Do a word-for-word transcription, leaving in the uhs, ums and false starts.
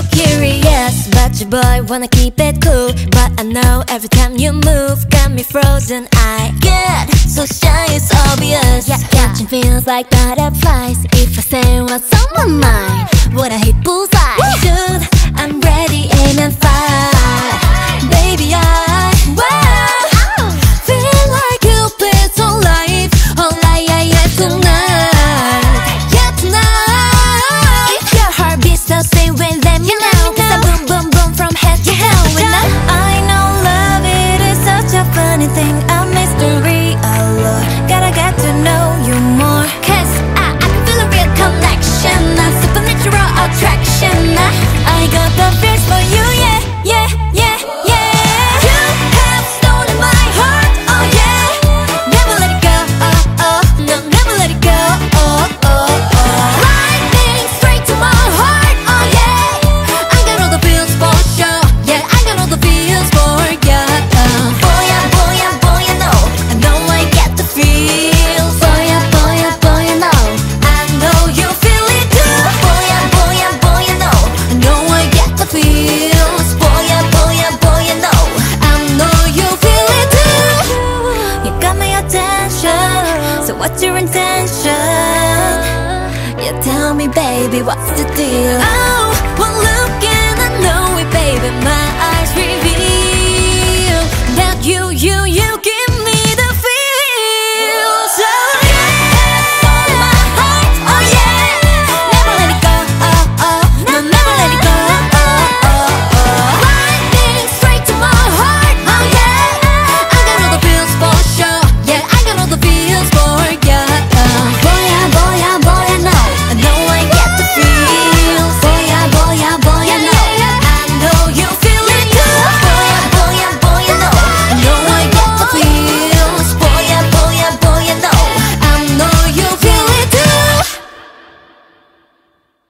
Curious about your boy, wanna keep it cool, but I know every time you move got me frozen. I get so shy, it's obvious. Yeah, catching feels like butterflies. If I say what's on my mind, would I hit bullseye? Dude, I'm ready, aim and fire. Baby, I wow, feel like Cupid's on life, on life, yeah, yeah, tonight, yeah, tonight. If your heart beats, so stay with them, you know, 'cause I boom, boom, boom from head to toe. And I, I know love, it is such a funny thing, a mystery, oh Lord, gotta get to know you more. 'Cause I, I can feel a real connection, a supernatural attraction. I, I got the feels for you, yeah, yeah, yeah, yeah. You have stolen my heart, oh yeah. Never let it go, oh, oh, no, never let it go, oh, oh, oh. Lightning straight to my heart, oh yeah. I got all the feels for sure, yeah, I got all the feels for ya. Uh, boy, yeah, boy, yeah, boy, you know, I know I get the feels. Boy, yeah, boy, yeah, boy, you know, I know you feel it too. Boy, yeah, boy, yeah, boy, you know, I know I get the feels. Boy, yeah, boy, yeah, boy, you know, I know you feel it too. You got my attention, so what's your intention? You tell me, baby, what's the deal? Oh, one look and I know it, baby, my eyes reveal that you, you